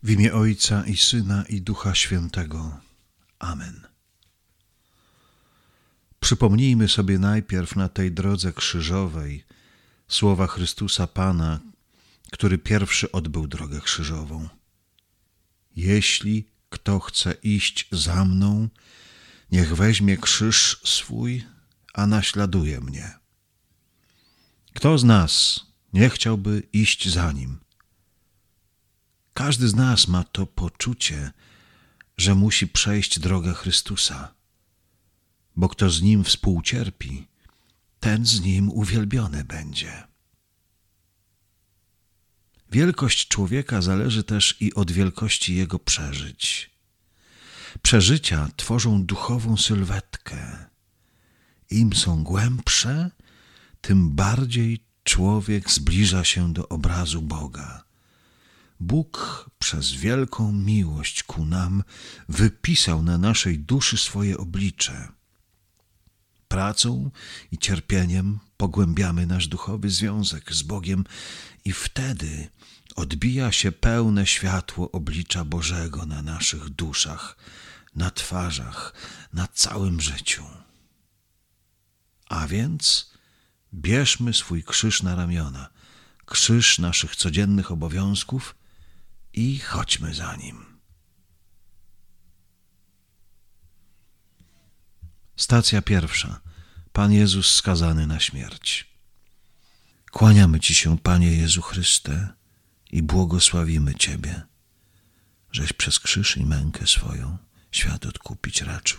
W imię Ojca i Syna i Ducha Świętego. Amen. Przypomnijmy sobie najpierw na tej drodze krzyżowej słowa Chrystusa Pana, który pierwszy odbył drogę krzyżową. Jeśli kto chce iść za mną, niech weźmie krzyż swój, a naśladuje mnie. Kto z nas nie chciałby iść za Nim? Każdy z nas ma to poczucie, że musi przejść drogę Chrystusa, bo kto z Nim współcierpi, ten z Nim uwielbiony będzie. Wielkość człowieka zależy też i od wielkości jego przeżyć. Przeżycia tworzą duchową sylwetkę. Im są głębsze, tym bardziej człowiek zbliża się do obrazu Boga. Bóg przez wielką miłość ku nam wypisał na naszej duszy swoje oblicze. Pracą i cierpieniem pogłębiamy nasz duchowy związek z Bogiem i wtedy odbija się pełne światło oblicza Bożego na naszych duszach, na twarzach, na całym życiu. A więc bierzmy swój krzyż na ramiona, krzyż naszych codziennych obowiązków i chodźmy za Nim. Stacja pierwsza. Pan Jezus skazany na śmierć. Kłaniamy Ci się, Panie Jezu Chryste, i błogosławimy Ciebie, żeś przez krzyż i mękę swoją świat odkupić raczył.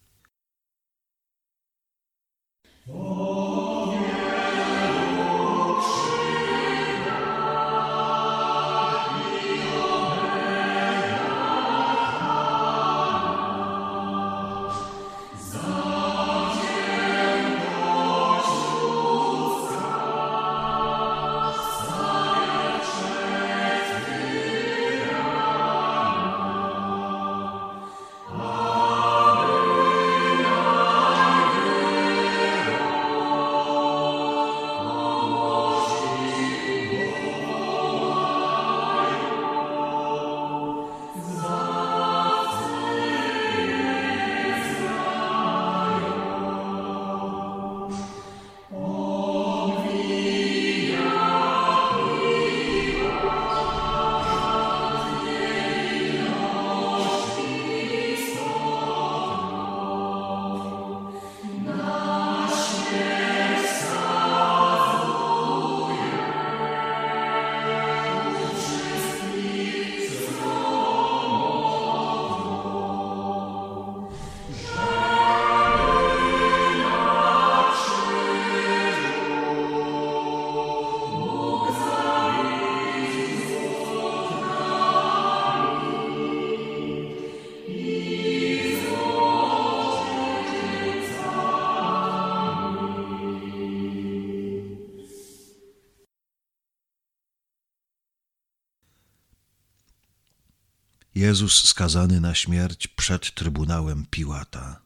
Jezus skazany na śmierć przed Trybunałem Piłata.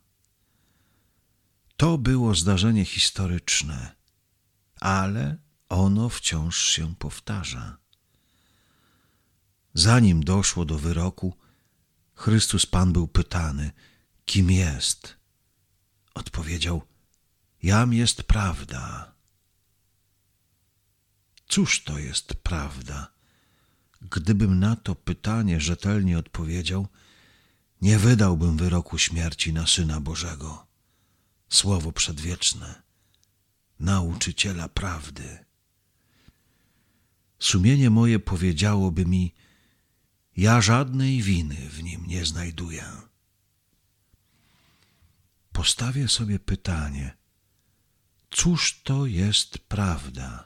To było zdarzenie historyczne, ale ono wciąż się powtarza. Zanim doszło do wyroku, Chrystus Pan był pytany, kim jest. Odpowiedział, jam jest prawda. Cóż to jest prawda? Gdybym na to pytanie rzetelnie odpowiedział, nie wydałbym wyroku śmierci na Syna Bożego. Słowo przedwieczne, nauczyciela prawdy. Sumienie moje powiedziałoby mi, ja żadnej winy w nim nie znajduję. Postawię sobie pytanie, cóż to jest prawda?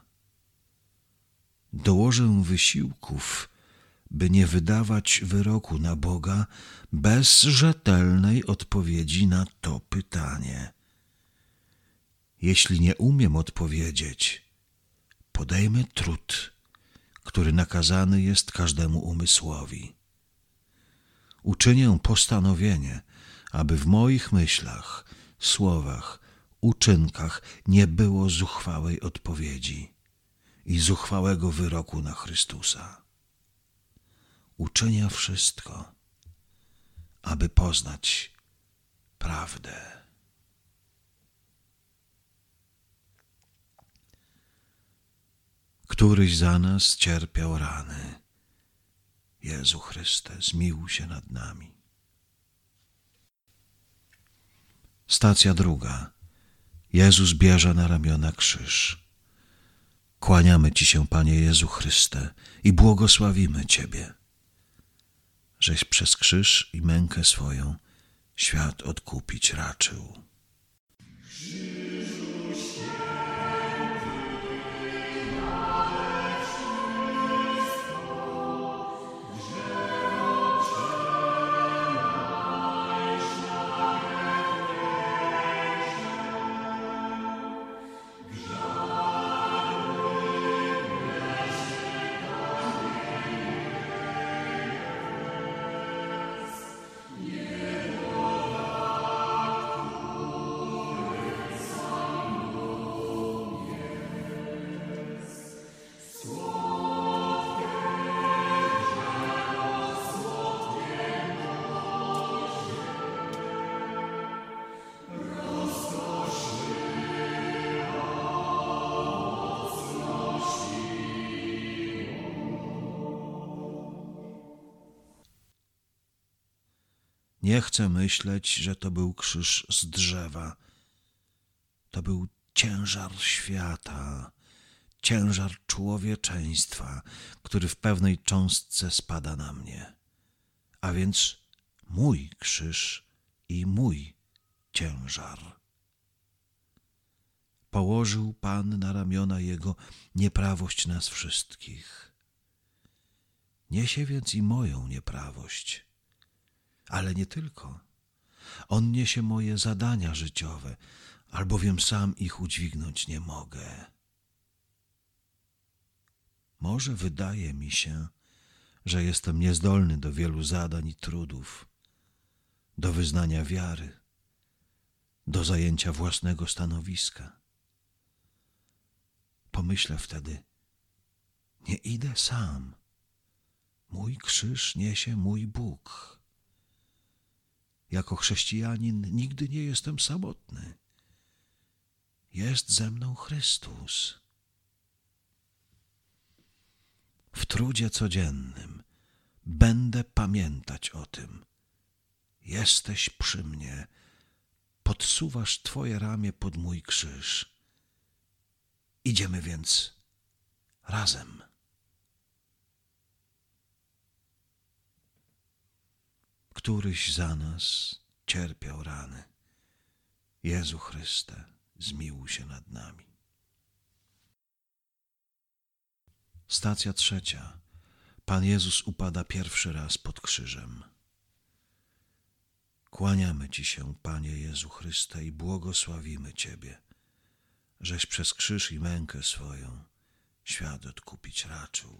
Dołożę wysiłków, by nie wydawać wyroku na Boga bez rzetelnej odpowiedzi na to pytanie. Jeśli nie umiem odpowiedzieć, podejmę trud, który nakazany jest każdemu umysłowi. Uczynię postanowienie, aby w moich myślach, słowach, uczynkach nie było zuchwałej odpowiedzi i zuchwałego wyroku na Chrystusa. uczynię wszystko, aby poznać prawdę. Któryś za nas cierpiał rany. Jezu Chryste, zmiłuj się nad nami. Stacja druga. Jezus bierze na ramiona krzyż. Kłaniamy Ci się, Panie Jezu Chryste, i błogosławimy Ciebie, żeś przez krzyż i mękę swoją świat odkupić raczył. Nie chcę myśleć, że to był krzyż z drzewa. To był ciężar świata, ciężar człowieczeństwa, który w pewnej cząstce spada na mnie. A więc mój krzyż i mój ciężar. Położył Pan na ramiona Jego nieprawość nas wszystkich. Niesie więc i moją nieprawość. Ale nie tylko. On niesie moje zadania życiowe, albowiem sam ich udźwignąć nie mogę. Może wydaje mi się, że jestem niezdolny do wielu zadań i trudów, do wyznania wiary, do zajęcia własnego stanowiska. Pomyślę wtedy, nie idę sam. Mój krzyż niesie mój Bóg. Jako chrześcijanin nigdy nie jestem samotny. Jest ze mną Chrystus. W trudzie codziennym będę pamiętać o tym. Jesteś przy mnie, podsuwasz Twoje ramię pod mój krzyż. Idziemy więc razem. Któryś za nas cierpiał rany. Jezu Chryste, zmiłuj się nad nami. Stacja trzecia. Pan Jezus upada pierwszy raz pod krzyżem. Kłaniamy Ci się, Panie Jezu Chryste, i błogosławimy Ciebie, żeś przez krzyż i mękę swoją świat odkupić raczył.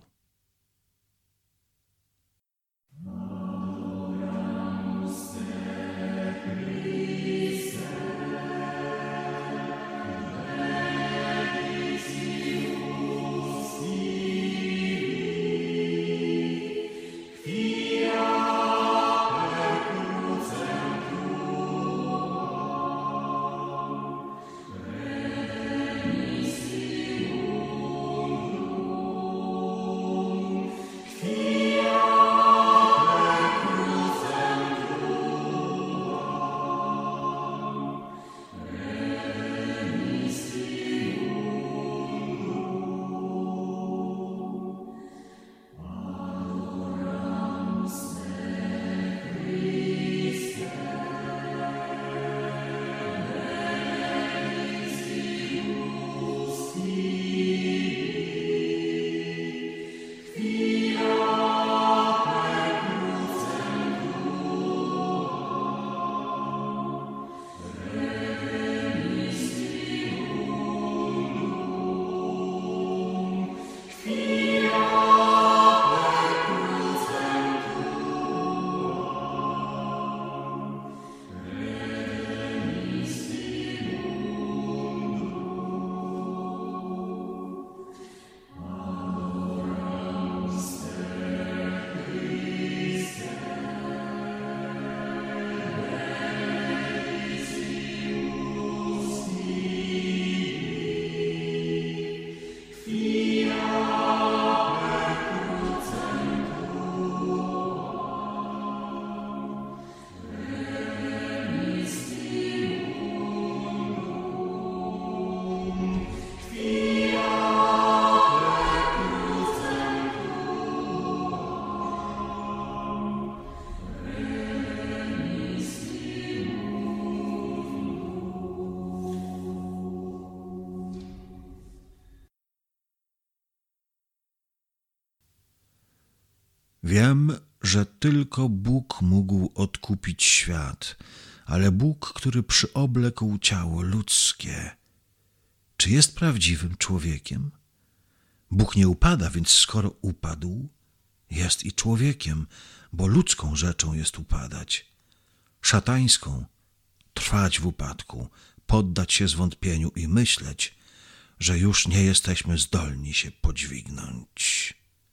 Wiem, że tylko Bóg mógł odkupić świat, ale Bóg, który przyoblekł ciało ludzkie, czy jest prawdziwym człowiekiem? Bóg nie upada, więc skoro upadł, jest i człowiekiem, bo ludzką rzeczą jest upadać. Szatańską trwać w upadku, poddać się zwątpieniu i myśleć, że już nie jesteśmy zdolni się podźwignąć.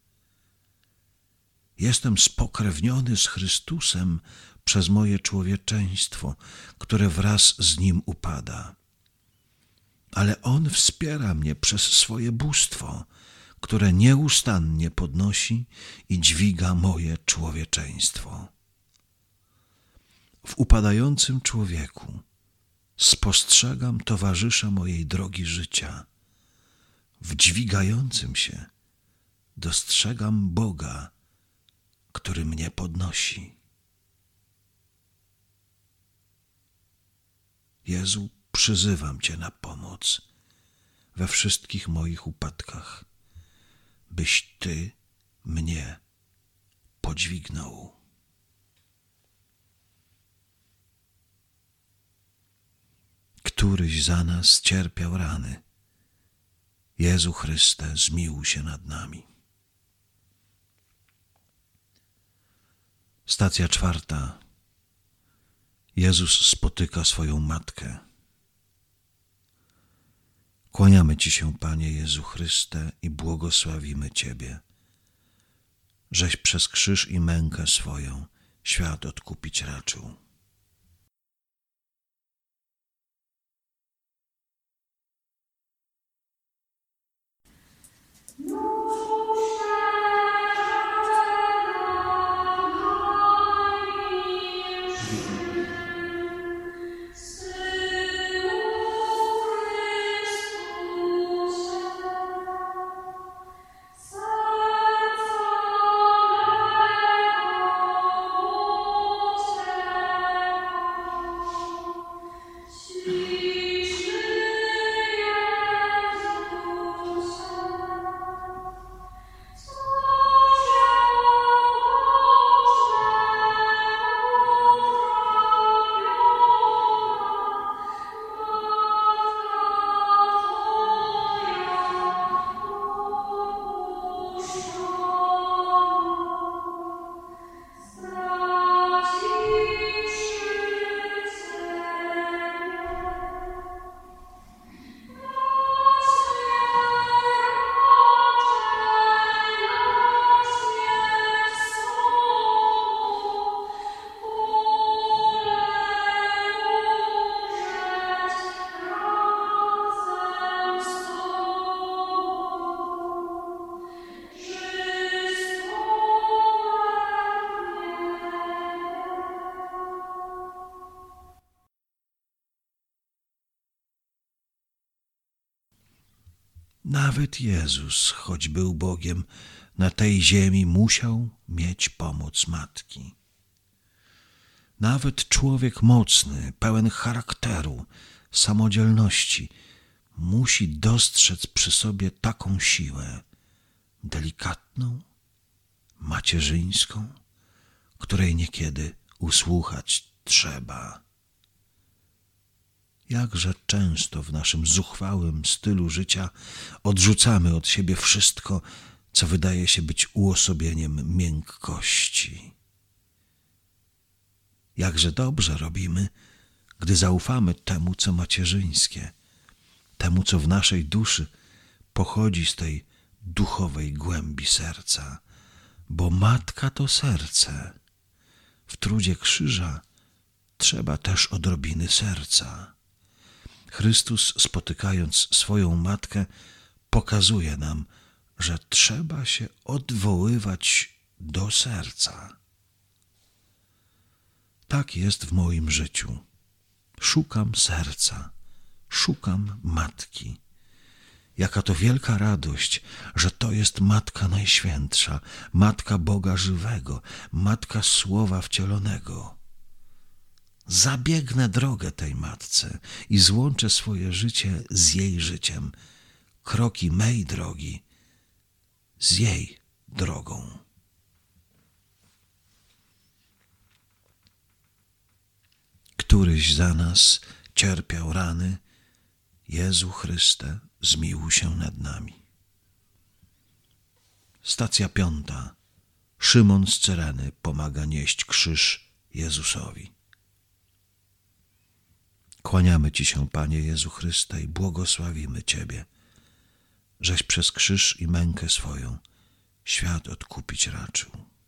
Jestem spokrewniony z Chrystusem przez moje człowieczeństwo, które wraz z Nim upada. Ale On wspiera mnie przez swoje bóstwo, które nieustannie podnosi i dźwiga moje człowieczeństwo. W upadającym człowieku spostrzegam towarzysza mojej drogi życia. W dźwigającym się dostrzegam Boga, który mnie podnosi. Jezu, przyzywam Cię na pomoc we wszystkich moich upadkach, byś Ty mnie podźwignął. Któryś za nas cierpiał rany. Jezu Chryste, zmiłuj się nad nami. Stacja 4. Jezus spotyka swoją matkę. Kłaniamy Ci się, Panie Jezu Chryste, i błogosławimy Ciebie, żeś przez krzyż i mękę swoją świat odkupić raczył. Nawet Jezus, choć był Bogiem, na tej ziemi musiał mieć pomoc matki. Nawet człowiek mocny, pełen charakteru, samodzielności, musi dostrzec przy sobie taką siłę, delikatną, macierzyńską, której niekiedy usłuchać trzeba. Jakże często w naszym zuchwałym stylu życia odrzucamy od siebie wszystko, co wydaje się być uosobieniem miękkości. Jakże dobrze robimy, gdy zaufamy temu, co macierzyńskie, temu, co w naszej duszy pochodzi z tej duchowej głębi serca, bo matka to serce. W trudzie krzyża trzeba też odrobiny serca. Chrystus, spotykając swoją matkę, pokazuje nam, że trzeba się odwoływać do serca. Tak jest w moim życiu. Szukam serca, szukam matki. Jaka to wielka radość, że to jest Matka Najświętsza, Matka Boga żywego, Matka Słowa wcielonego. Zabiegnę drogę tej Matce i złączę swoje życie z jej życiem, kroki mej drogi z jej drogą. któryś za nas cierpiał rany, Jezu Chryste, zmiłuj się nad nami. Stacja 5. Szymon z Cyreny pomaga nieść krzyż Jezusowi. Kłaniamy Ci się, Panie Jezu Chryste, i błogosławimy Ciebie, żeś przez krzyż i mękę swoją świat odkupić raczył.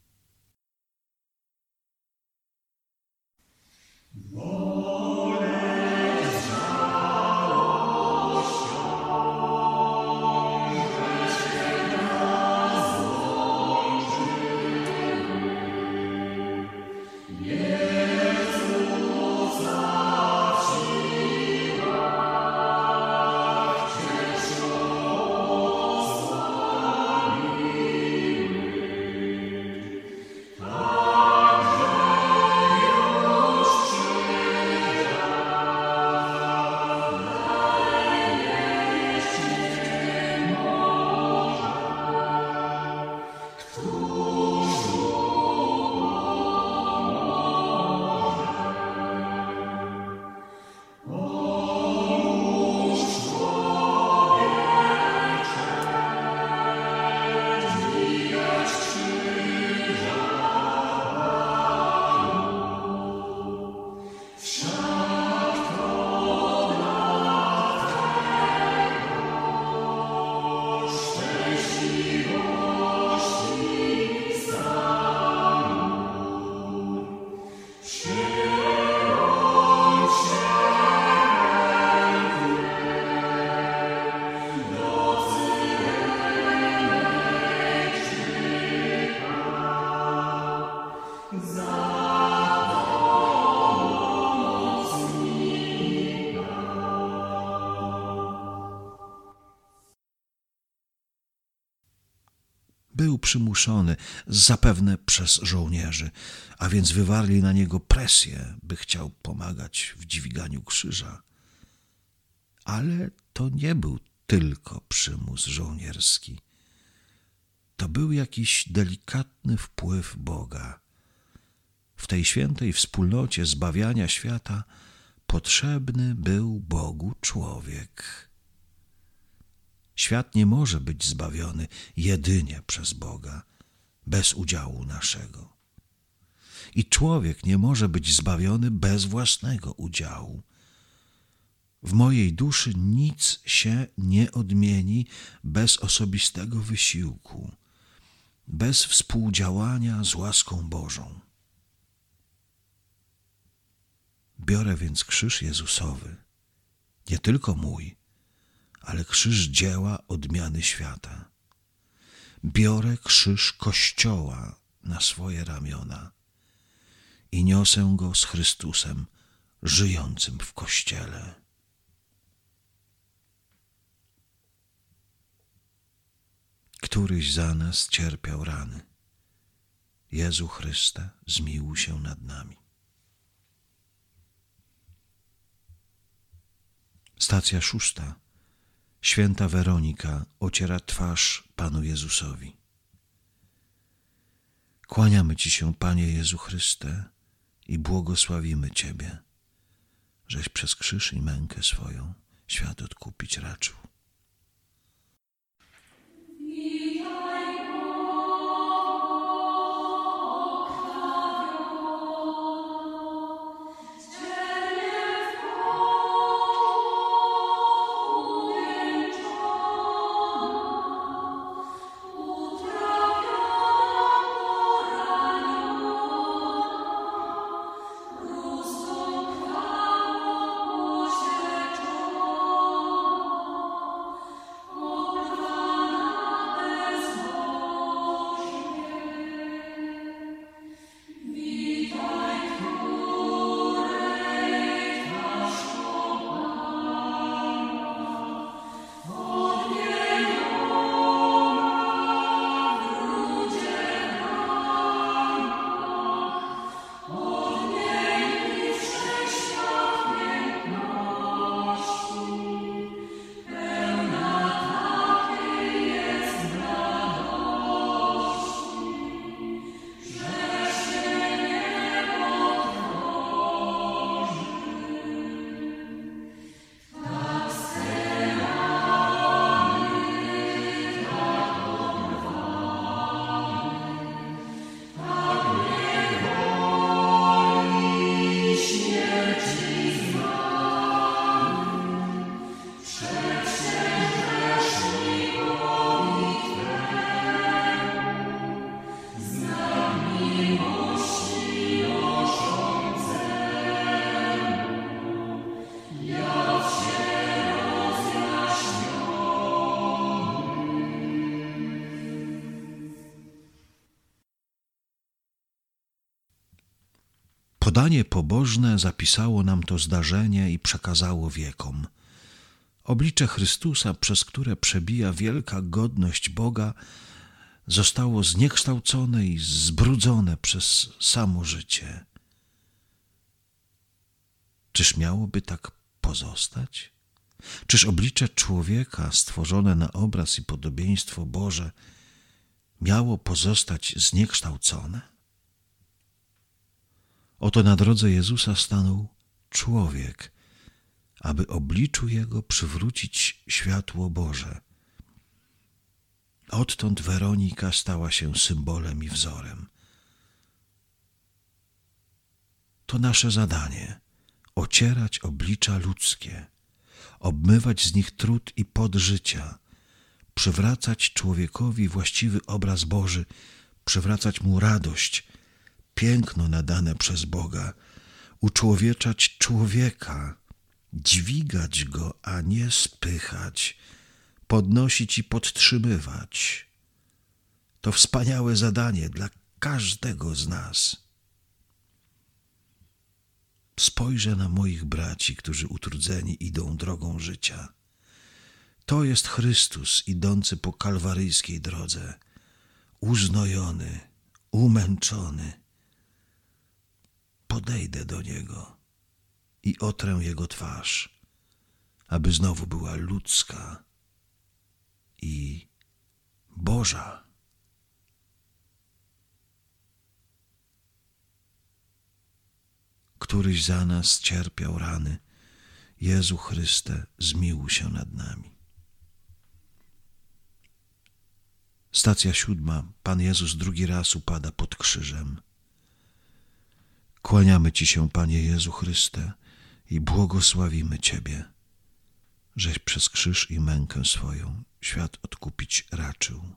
Był przymuszony, zapewne przez żołnierzy, a więc wywarli na niego presję, by chciał pomagać w dźwiganiu krzyża. Ale to nie był tylko przymus żołnierski. To był jakiś delikatny wpływ Boga. W tej świętej wspólnocie zbawiania świata potrzebny był Bogu człowiek. Świat nie może być zbawiony jedynie przez Boga, bez udziału naszego. I człowiek nie może być zbawiony bez własnego udziału. W mojej duszy nic się nie odmieni bez osobistego wysiłku, bez współdziałania z łaską Bożą. Biorę więc krzyż Jezusowy, nie tylko mój, ale krzyż dzieła odmiany świata. Biorę krzyż Kościoła na swoje ramiona i niosę go z Chrystusem żyjącym w Kościele. Któryś za nas cierpiał rany. Jezu Chryste, zmiłuj się nad nami. Stacja 6. Święta Weronika ociera twarz Panu Jezusowi. Kłaniamy Ci się, Panie Jezu Chryste, i błogosławimy Ciebie, żeś przez krzyż i mękę swoją świat odkupić raczył. Podanie pobożne zapisało nam to zdarzenie i przekazało wiekom. Oblicze Chrystusa, przez które przebija wielka godność Boga, zostało zniekształcone i zbrudzone przez samo życie. Czyż miałoby tak pozostać? Czyż oblicze człowieka stworzone na obraz i podobieństwo Boże miało pozostać zniekształcone? Oto na drodze Jezusa stanął człowiek, aby obliczu Jego przywrócić światło Boże. Odtąd Weronika stała się symbolem i wzorem. To nasze zadanie – ocierać oblicza ludzkie, obmywać z nich trud i pot życia, przywracać człowiekowi właściwy obraz Boży, przywracać mu radość, piękno nadane przez Boga, uczłowieczać człowieka, dźwigać go, a nie spychać, podnosić i podtrzymywać. To wspaniałe zadanie dla każdego z nas. Spojrzę na moich braci, którzy utrudzeni idą drogą życia. To jest Chrystus idący po kalwaryjskiej drodze, uznojony, umęczony. Podejdę do Niego i otrę Jego twarz, aby znowu była ludzka i Boża. Któryś za nas cierpiał rany. Jezu Chryste, zmiłuj się nad nami. Stacja 7. Pan Jezus drugi raz upada pod krzyżem. Kłaniamy Ci się, Panie Jezu Chryste, i błogosławimy Ciebie, żeś przez krzyż i mękę swoją świat odkupić raczył.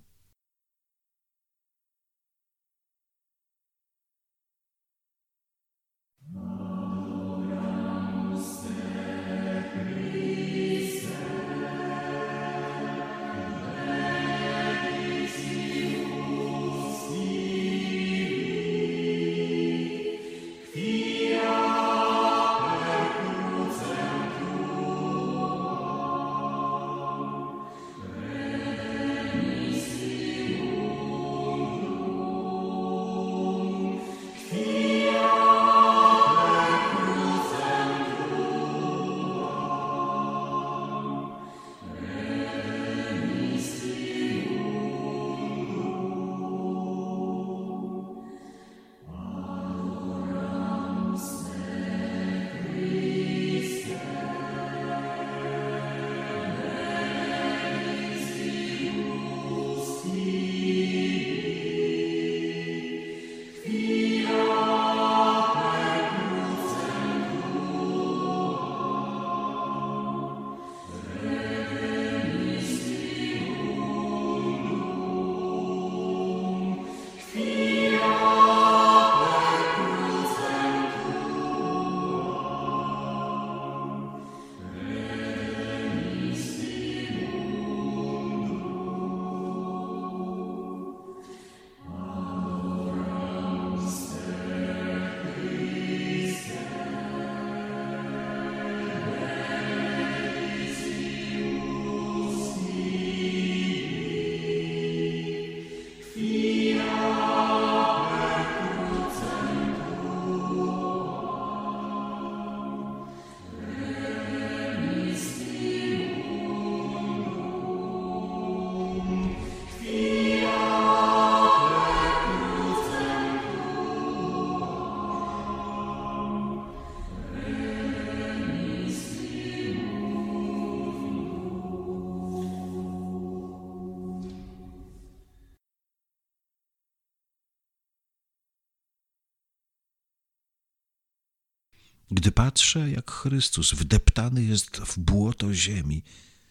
Gdy patrzę, jak Chrystus wdeptany jest w błoto ziemi,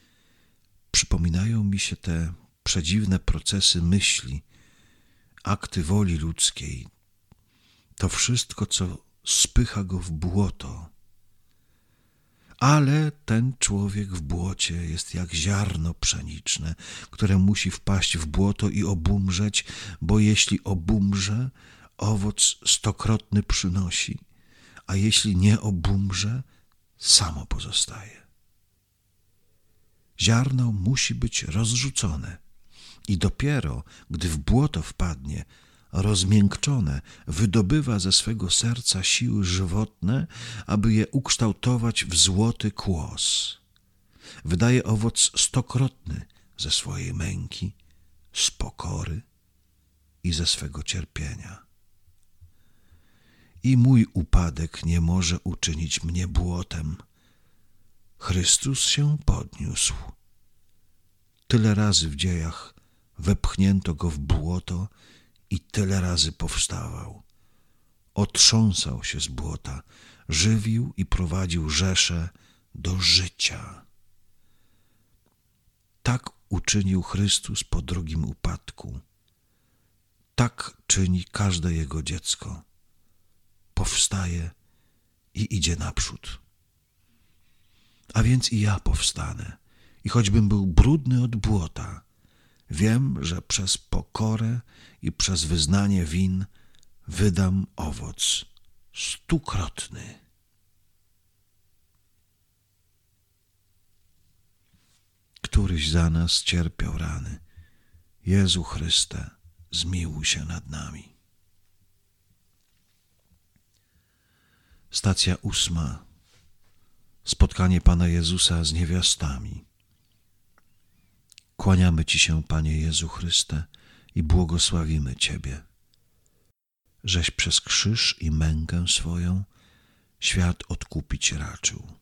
przypominają mi się te przedziwne procesy myśli, akty woli ludzkiej, to wszystko, co spycha go w błoto. Ale ten człowiek w błocie jest jak ziarno pszeniczne, które musi wpaść w błoto i obumrzeć, bo jeśli obumrze, owoc stokrotny przynosi. a jeśli nie obumrze, samo pozostaje. Ziarno musi być rozrzucone i dopiero, gdy w błoto wpadnie, rozmiękczone, wydobywa ze swego serca siły żywotne, aby je ukształtować w złoty kłos. Wydaje owoc stokrotny ze swojej męki, z pokory i ze swego cierpienia. I mój upadek nie może uczynić mnie błotem. Chrystus się podniósł. Tyle razy w dziejach wepchnięto go w błoto i tyle razy powstawał. Otrząsał się z błota, żywił i prowadził rzeszę do życia. Tak uczynił Chrystus po drugim upadku. Tak czyni każde Jego dziecko. Powstaje i idzie naprzód. A więc i ja powstanę i choćbym był brudny od błota, wiem, że przez pokorę i przez wyznanie win wydam owoc stukrotny. Któryś za nas cierpiał rany. Jezu Chryste, zmiłuj się nad nami. Stacja 8. Spotkanie Pana Jezusa z niewiastami. Kłaniamy Ci się, Panie Jezu Chryste, i błogosławimy Ciebie, żeś przez krzyż i mękę swoją świat odkupić raczył.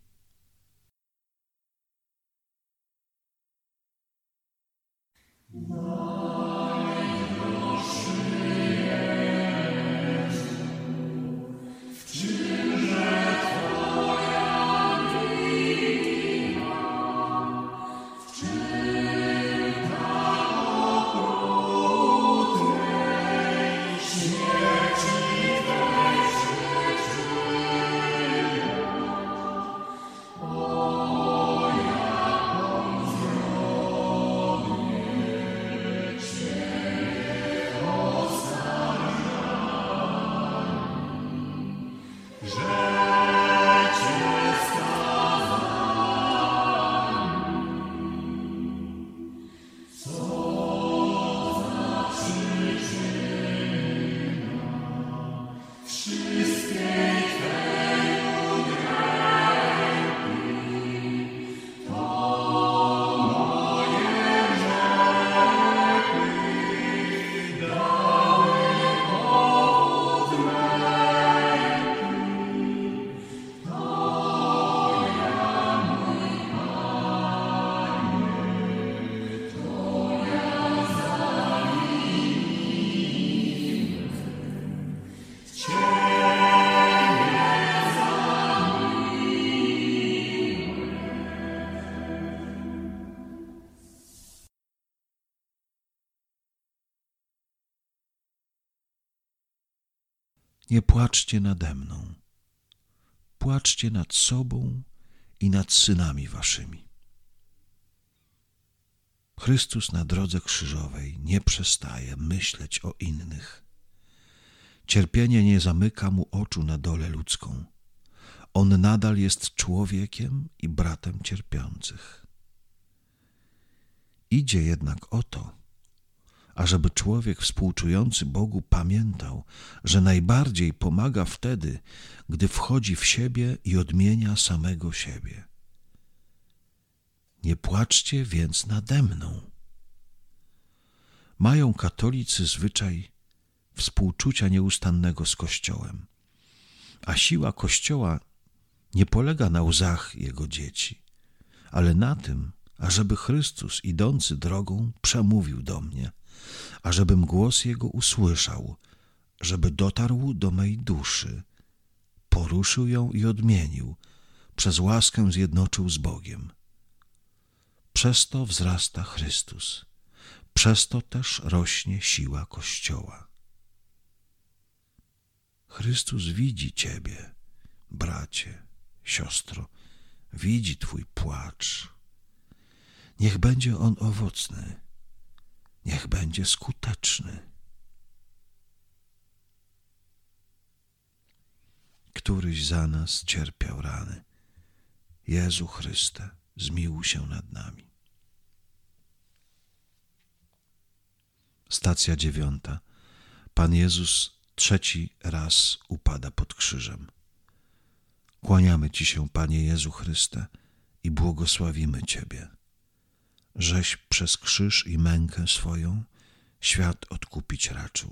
Nie płaczcie nade mną, płaczcie nad sobą i nad synami waszymi. Chrystus na drodze krzyżowej nie przestaje myśleć o innych. Cierpienie nie zamyka mu oczu na dolę ludzką. On nadal jest człowiekiem i bratem cierpiących. Idzie jednak o to, ażeby człowiek współczujący Bogu pamiętał, że najbardziej pomaga wtedy, gdy wchodzi w siebie i odmienia samego siebie. Nie płaczcie więc nade mną. Mają katolicy zwyczaj współczucia nieustannego z Kościołem, a siła Kościoła nie polega na łzach Jego dzieci, ale na tym, ażeby Chrystus idący drogą przemówił do mnie, ażebym głos Jego usłyszał, żeby dotarł do mej duszy, poruszył ją i odmienił, przez łaskę zjednoczył z Bogiem. Przez to wzrasta Chrystus, przez to też rośnie siła Kościoła. Chrystus widzi Ciebie, bracie, siostro, widzi Twój płacz. Niech będzie on owocny, niech będzie skuteczny. któryś za nas cierpiał rany. Jezu Chryste, zmiłuj się nad nami. Stacja 9. Pan Jezus trzeci raz upada pod krzyżem. Kłaniamy Ci się, Panie Jezu Chryste, i błogosławimy Ciebie, żeś przez krzyż i mękę swoją świat odkupić raczył.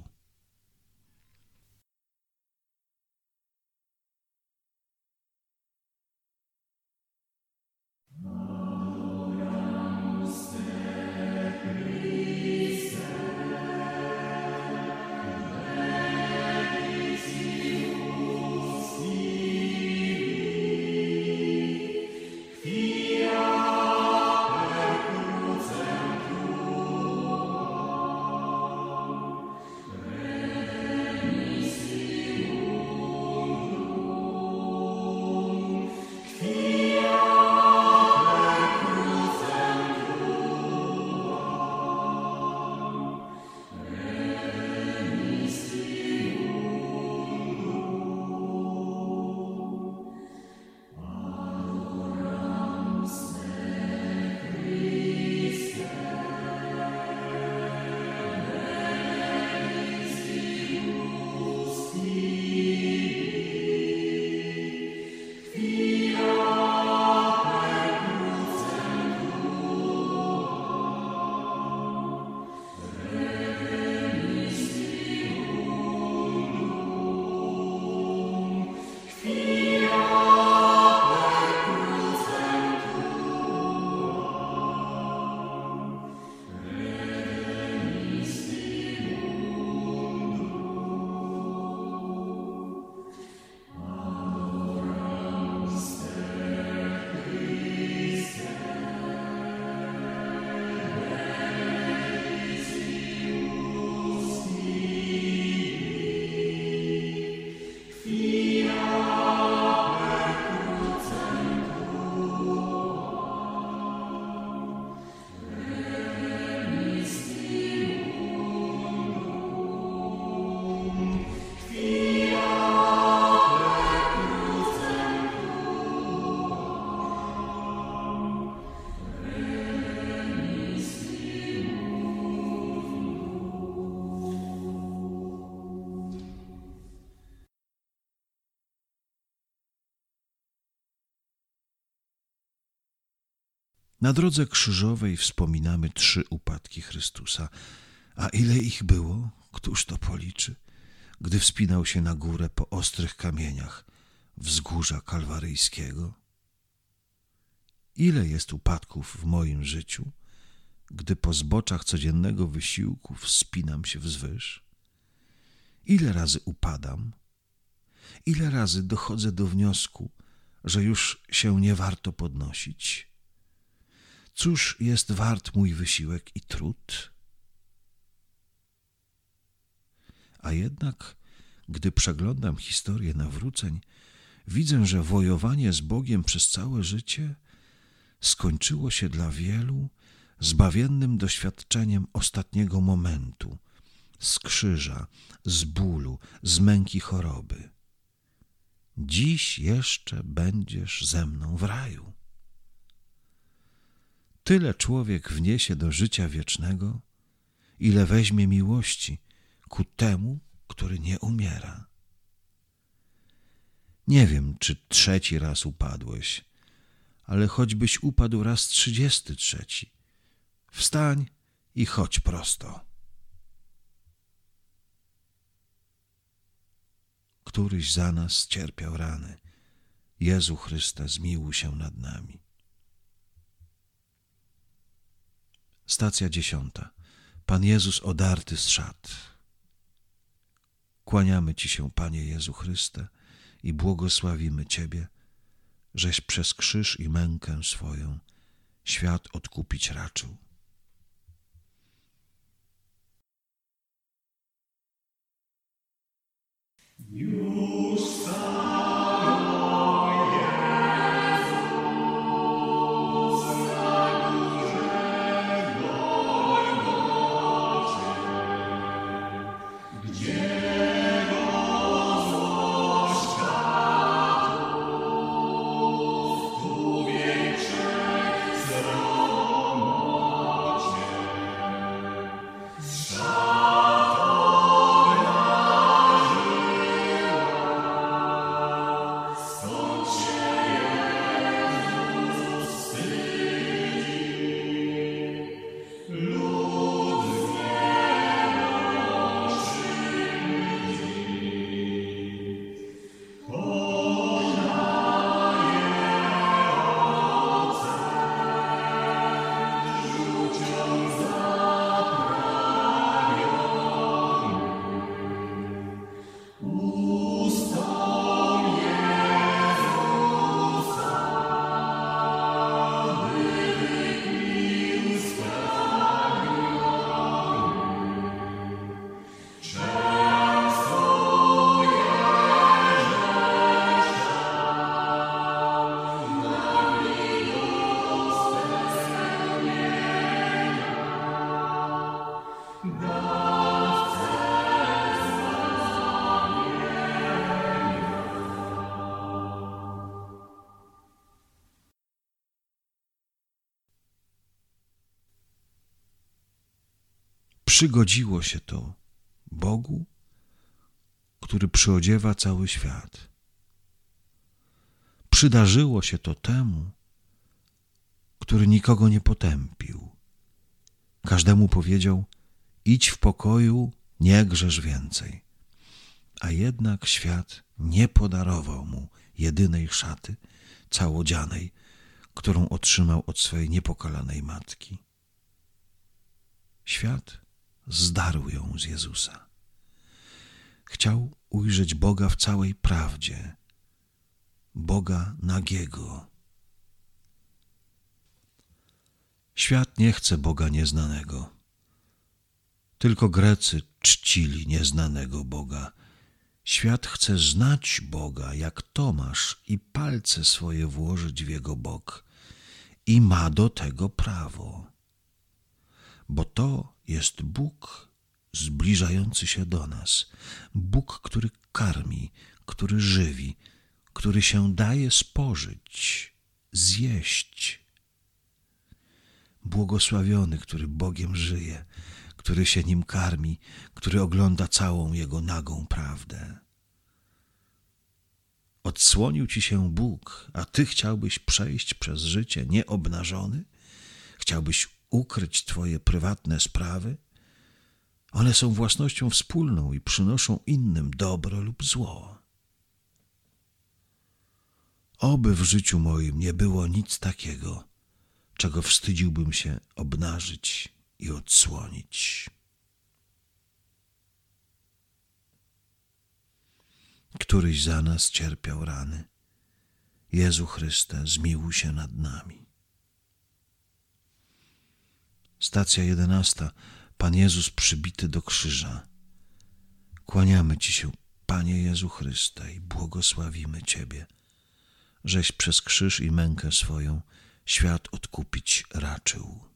Na drodze krzyżowej wspominamy 3 upadki Chrystusa. A ile ich było, któż to policzy, gdy wspinał się na górę po ostrych kamieniach wzgórza kalwaryjskiego? Ile jest upadków w moim życiu, gdy po zboczach codziennego wysiłku wspinam się wzwyż? Ile razy upadam? Ile razy dochodzę do wniosku, że już się nie warto podnosić? Cóż jest wart mój wysiłek i trud? A jednak, gdy przeglądam historię nawróceń, widzę, że wojowanie z Bogiem przez całe życie skończyło się dla wielu zbawiennym doświadczeniem ostatniego momentu, z krzyża, z bólu, z męki choroby. Dziś jeszcze będziesz ze mną w raju. Tyle człowiek wniesie do życia wiecznego, ile weźmie miłości ku temu, który nie umiera. Nie wiem, czy 3. raz upadłeś, ale choćbyś upadł raz 33, wstań i chodź prosto. Któryś za nas cierpiał rany. Jezu Chryste, zmiłuj się nad nami. Stacja 10. Pan Jezus odarty z szat. Kłaniamy Ci się, Panie Jezu Chryste, i błogosławimy Ciebie, żeś przez krzyż i mękę swoją świat odkupić raczył. Gdzie przygodziło się to Bogu, który przyodziewa cały świat. Przydarzyło się to temu, który nikogo nie potępił. Każdemu powiedział: idź w pokoju, nie grzesz więcej. A jednak świat nie podarował mu jedynej szaty całodzianej, którą otrzymał od swej niepokalanej matki. Świat zdarł ją z Jezusa. Chciał ujrzeć Boga w całej prawdzie, Boga nagiego. Świat nie chce Boga nieznanego. Tylko Grecy czcili nieznanego Boga. Świat chce znać Boga jak Tomasz i palce swoje włożyć w Jego bok. I ma do tego prawo. Bo to jest Bóg zbliżający się do nas. Bóg, który karmi, który żywi, który się daje spożyć, zjeść. Błogosławiony, który Bogiem żyje, który się Nim karmi, który ogląda całą Jego nagą prawdę. Odsłonił ci się Bóg, a ty chciałbyś przejść przez życie nieobnażony? Chciałbyś ukryć twoje prywatne sprawy? One są własnością wspólną i przynoszą innym dobro lub zło. Oby w życiu moim nie było nic takiego, czego wstydziłbym się obnażyć i odsłonić. Któryś za nas cierpiał rany. Jezu Chryste, zmiłuj się nad nami. Stacja 11. Pan Jezus przybity do krzyża. Kłaniamy Ci się, Panie Jezu Chryste, i błogosławimy Ciebie, żeś przez krzyż i mękę swoją świat odkupić raczył.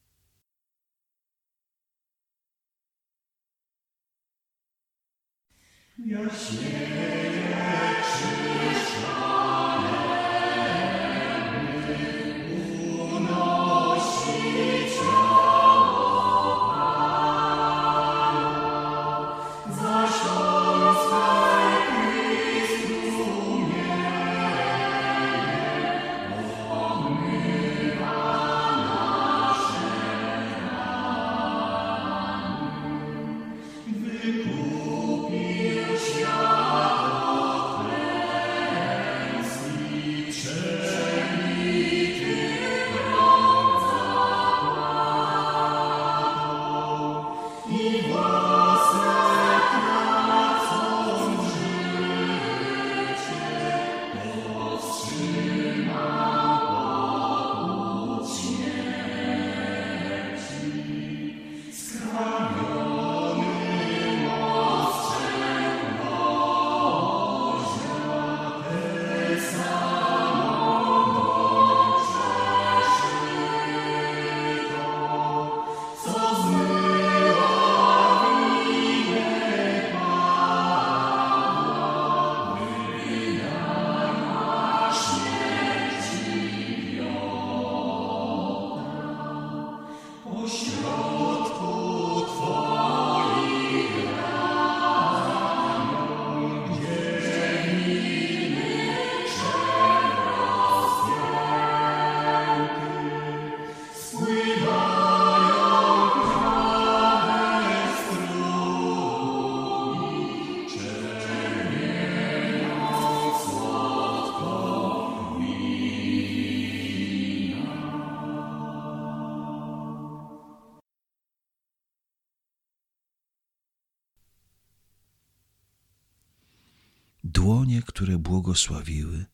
Dłonie, które błogosławiły,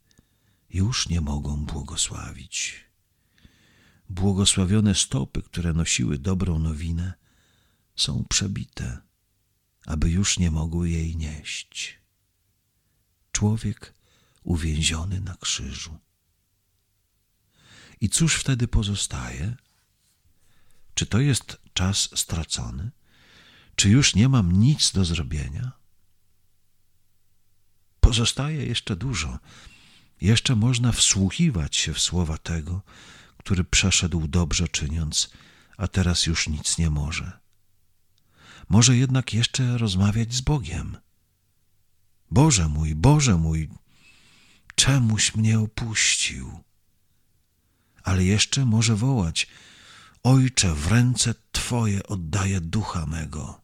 już nie mogą błogosławić. Błogosławione stopy, które nosiły dobrą nowinę, są przebite, aby już nie mogły jej nieść. Człowiek uwięziony na krzyżu. I cóż wtedy pozostaje? Czy to jest czas stracony? Czy już nie mam nic do zrobienia? Pozostaje jeszcze dużo. Jeszcze można wsłuchiwać się w słowa tego, który przeszedł dobrze czyniąc, a teraz już nic nie może. może jednak jeszcze rozmawiać z Bogiem. Boże mój, czemuś mnie opuścił? Ale jeszcze może wołać: Ojcze, w ręce Twoje oddaję ducha mego.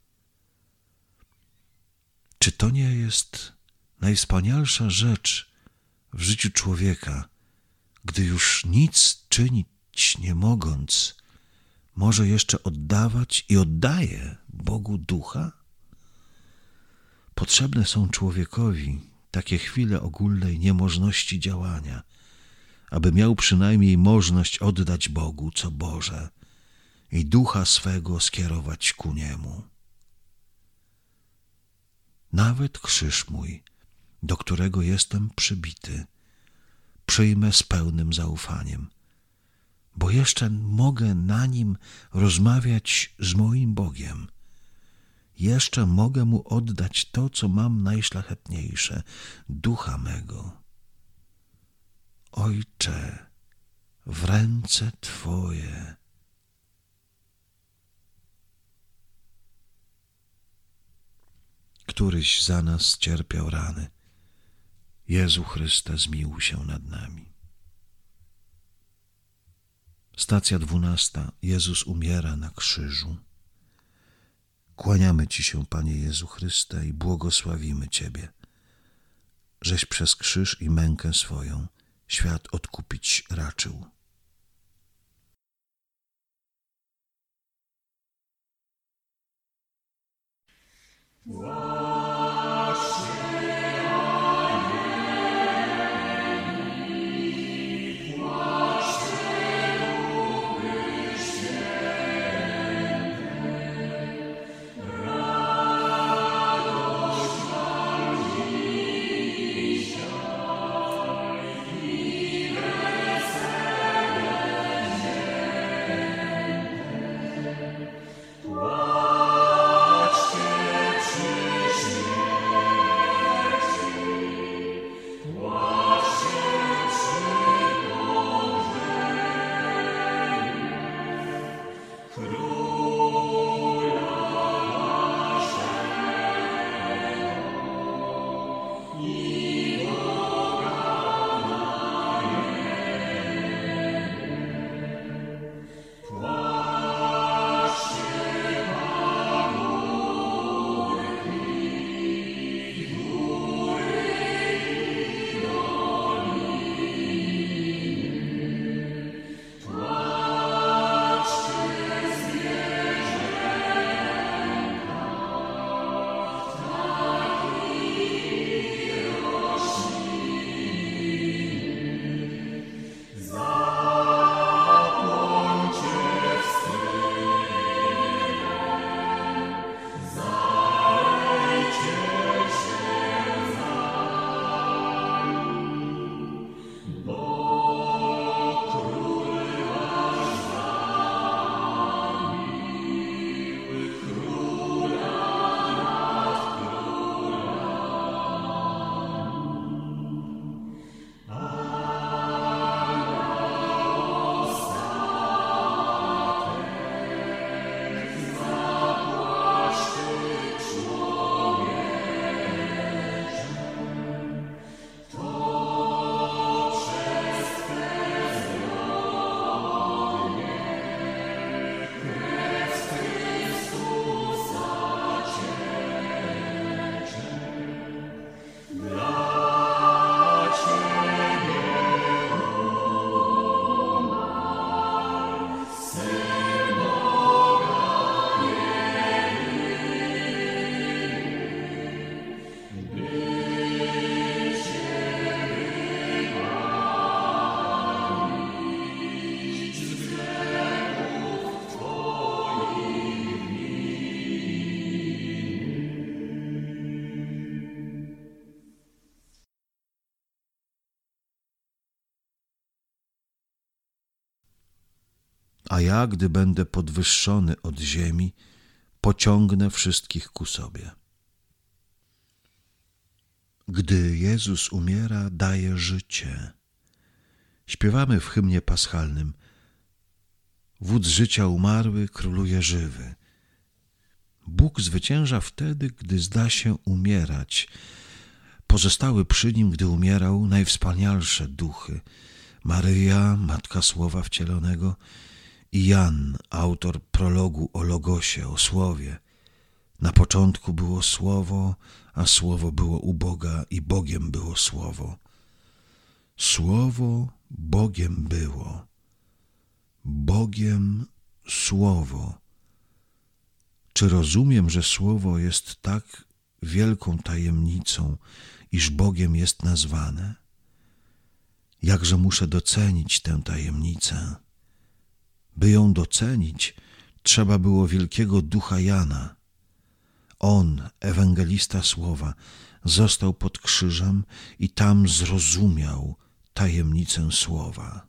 Czy to nie jest najwspanialsza rzecz w życiu człowieka, gdy już nic czynić nie mogąc, może jeszcze oddawać i oddaje Bogu ducha? Potrzebne są człowiekowi takie chwile ogólnej niemożności działania, aby miał przynajmniej możność oddać Bogu co Boże i ducha swego skierować ku Niemu. Nawet krzyż mój, do którego jestem przybity, przyjmę z pełnym zaufaniem, bo jeszcze mogę na nim rozmawiać z moim Bogiem. Jeszcze mogę Mu oddać to, co mam najszlachetniejsze, ducha mego. Ojcze, w ręce Twoje. Któryś za nas cierpiał rany. Jezu Chryste, zmiłuj się nad nami. Stacja 12. Jezus umiera na krzyżu. Kłaniamy Ci się, Panie Jezu Chryste, i błogosławimy Ciebie, żeś przez krzyż i mękę swoją świat odkupić raczył. A ja, gdy będę podwyższony od ziemi, pociągnę wszystkich ku sobie. Gdy Jezus umiera, daje życie. Śpiewamy w hymnie paschalnym: Wódz życia umarły, króluje żywy. Bóg zwycięża wtedy, gdy zda się umierać. Pozostały przy nim, gdy umierał, najwspanialsze duchy. Maryja, Matka Słowa Wcielonego, i Jan, autor prologu o Logosie, o Słowie. Na początku było Słowo, a Słowo było u Boga i Bogiem było Słowo. Słowo Bogiem było. Bogiem Słowo. Czy rozumiem, że Słowo jest tak wielką tajemnicą, iż Bogiem jest nazwane? Jakże muszę docenić tę tajemnicę. By ją docenić, trzeba było wielkiego ducha Jana. On, ewangelista Słowa, został pod krzyżem i tam zrozumiał tajemnicę Słowa.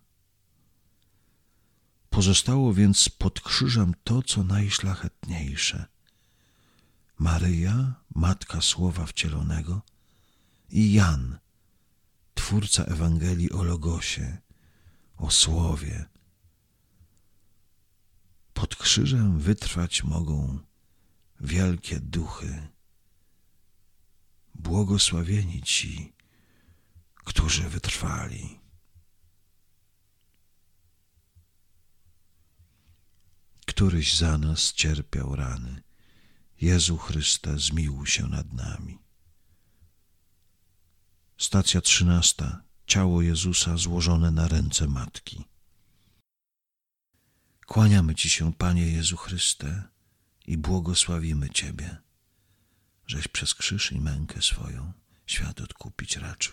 Pozostało więc pod krzyżem to, co najszlachetniejsze. Maryja, Matka Słowa Wcielonego, i Jan, twórca Ewangelii o Logosie, o Słowie. Pod krzyżem wytrwać mogą wielkie duchy. Błogosławieni ci, którzy wytrwali. Któryś za nas cierpiał rany. Jezu Chryste, zmiłuj się nad nami. Stacja 13. Ciało Jezusa złożone na ręce Matki. Kłaniamy Ci się, Panie Jezu Chryste, i błogosławimy Ciebie, żeś przez krzyż i mękę swoją świat odkupić raczył.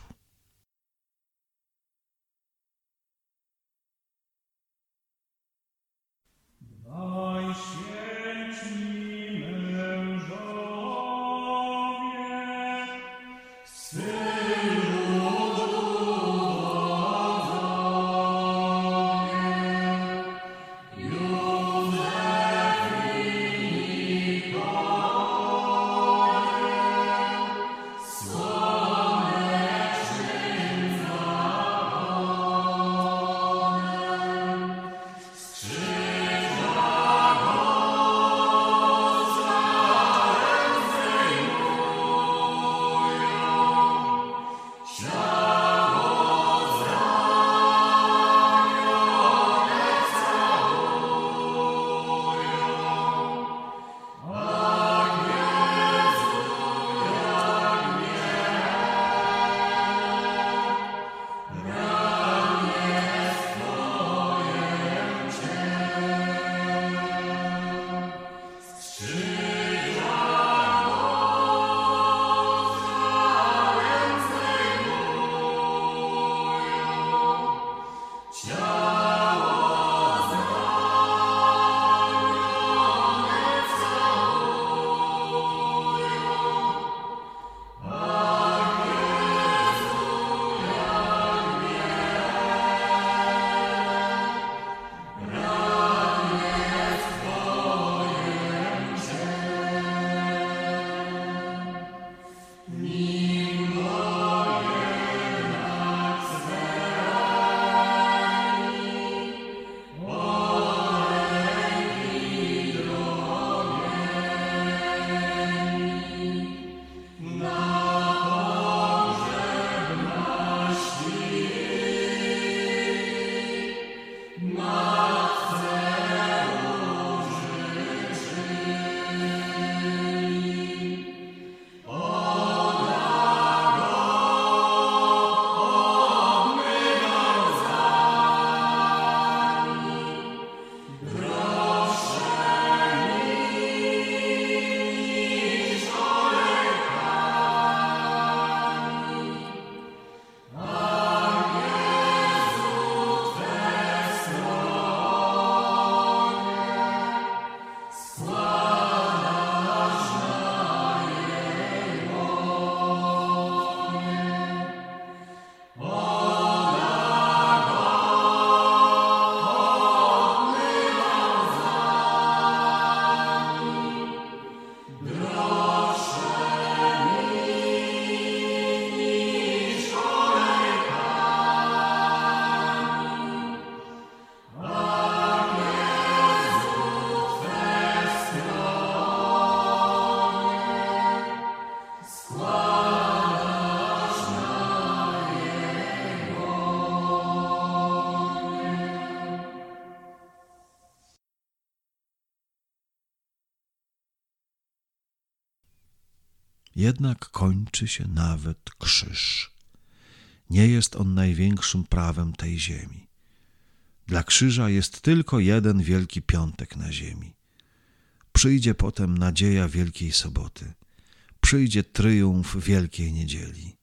Jednak kończy się nawet krzyż. Nie jest on największym prawem tej ziemi. Dla krzyża jest tylko jeden Wielki Piątek na ziemi. Przyjdzie potem nadzieja Wielkiej Soboty. Przyjdzie tryumf Wielkiej Niedzieli.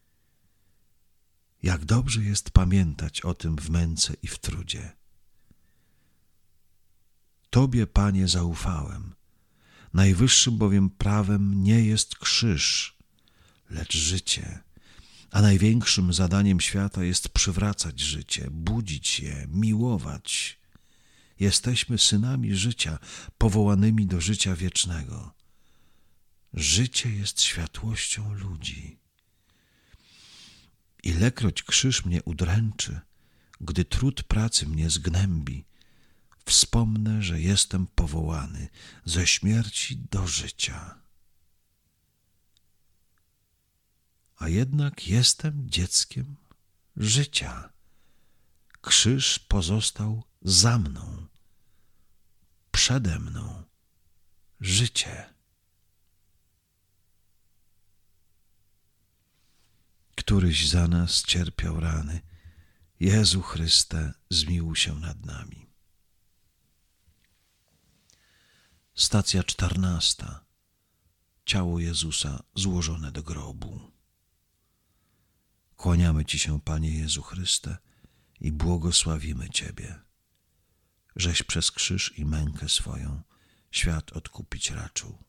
Jak dobrze jest pamiętać o tym w męce i w trudzie. Tobie, Panie, zaufałem. Najwyższym bowiem prawem nie jest krzyż, lecz życie. A największym zadaniem świata jest przywracać życie, budzić je, miłować. Jesteśmy synami życia, powołanymi do życia wiecznego. Życie jest światłością ludzi. Ilekroć krzyż mnie udręczy, gdy trud pracy mnie zgnębi, wspomnę, że jestem powołany ze śmierci do życia. A jednak jestem dzieckiem życia. Krzyż pozostał za mną, przede mną życie. Któryś za nas cierpiał rany. Jezu Chryste, zmiłuj się nad nami. Stacja 14. Ciało Jezusa złożone do grobu. Kłaniamy Ci się, Panie Jezu Chryste, i błogosławimy Ciebie, żeś przez krzyż i mękę swoją świat odkupić raczył.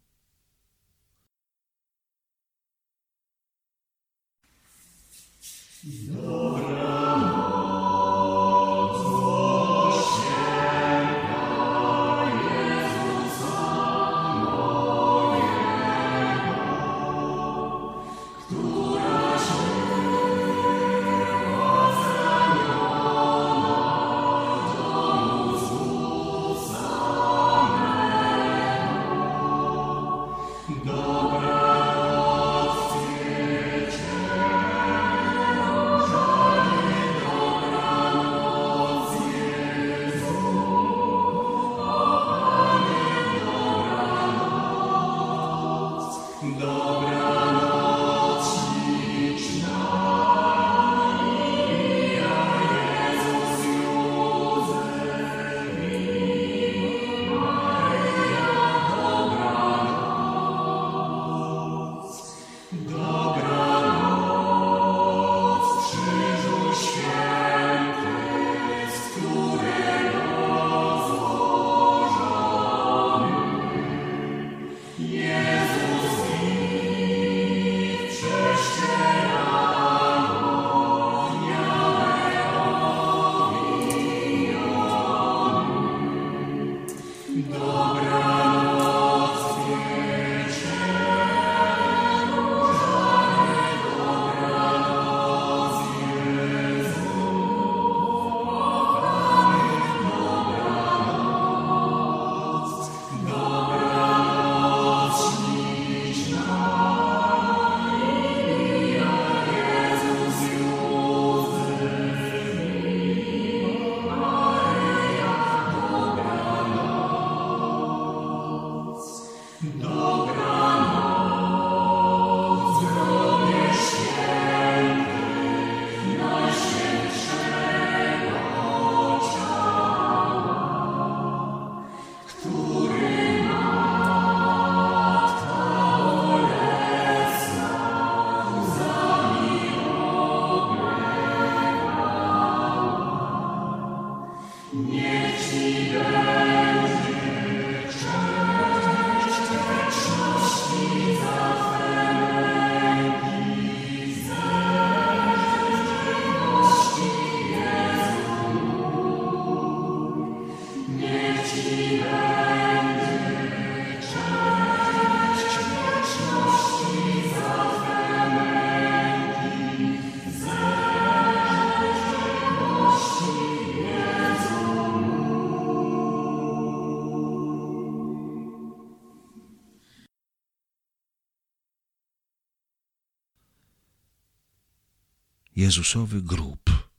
Jezusowy grób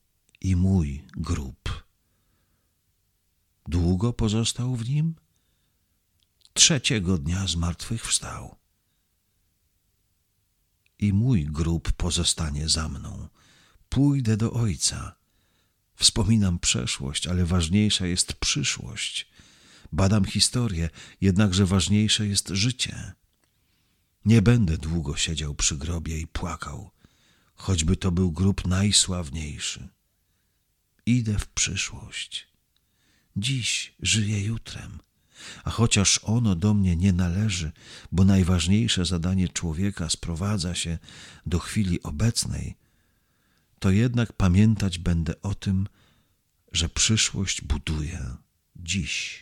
i mój grób. Długo pozostał w nim? 3. dnia zmartwychwstał. i mój grób pozostanie za mną. Pójdę do Ojca. Wspominam przeszłość, ale ważniejsza jest przyszłość. Badam historię, jednakże ważniejsze jest życie. Nie będę długo siedział przy grobie i płakał, choćby to był grób najsławniejszy. Idę w przyszłość. Dziś żyję jutrem, a chociaż ono do mnie nie należy, bo najważniejsze zadanie człowieka sprowadza się do chwili obecnej, to jednak pamiętać będę o tym, że przyszłość buduję dziś.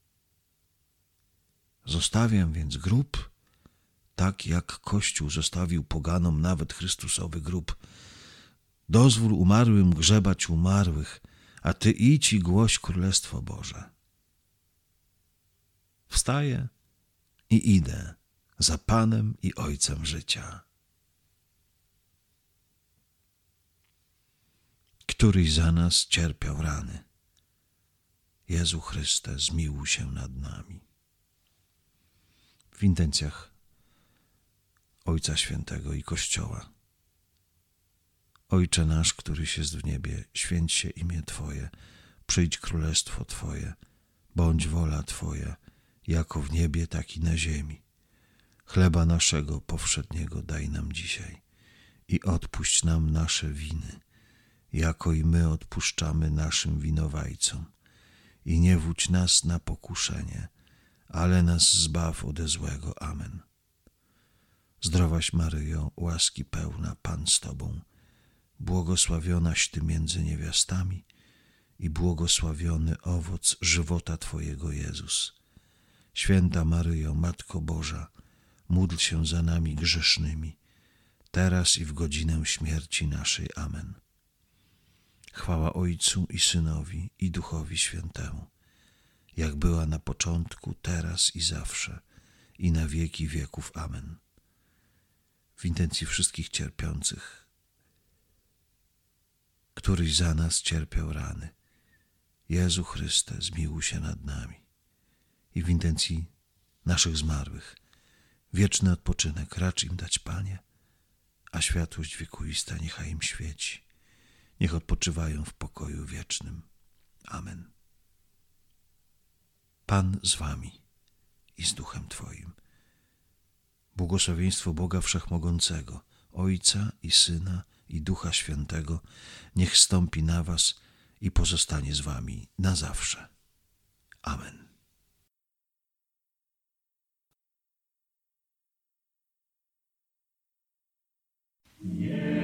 Zostawiam więc grób, tak jak Kościół zostawił poganom nawet Chrystusowy grób. Dozwól umarłym grzebać umarłych, a Ty idź i głoś Królestwo Boże. Wstaję i idę za Panem i Ojcem życia. Któryś za nas cierpiał rany. Jezu Chryste, zmiłuj się nad nami. W intencjach Ojca Świętego i Kościoła. Ojcze nasz, któryś jest w niebie, święć się imię Twoje, przyjdź królestwo Twoje, bądź wola Twoja, jako w niebie, tak i na ziemi. Chleba naszego powszedniego daj nam dzisiaj i odpuść nam nasze winy, jako i my odpuszczamy naszym winowajcom. I nie wódź nas na pokuszenie, ale nas zbaw ode złego. Amen. Zdrowaś Maryjo, łaski pełna, Pan z Tobą, błogosławionaś Ty między niewiastami i błogosławiony owoc żywota Twojego, Jezus. Święta Maryjo, Matko Boża, módl się za nami grzesznymi, teraz i w godzinę śmierci naszej. Amen. Chwała Ojcu i Synowi, i Duchowi Świętemu, jak była na początku, teraz i zawsze, i na wieki wieków. Amen. W intencji wszystkich cierpiących, któryś za nas cierpiał rany. Jezu Chryste, zmiłuj się nad nami. I w intencji naszych zmarłych, wieczny odpoczynek racz im dać, Panie, a światłość wiekuista niechaj im świeci. Niech odpoczywają w pokoju wiecznym. Amen. Pan z wami i z duchem Twoim. Błogosławieństwo Boga Wszechmogącego, Ojca i Syna i Ducha Świętego, niech stąpi na was i pozostanie z wami na zawsze. Amen. Yeah.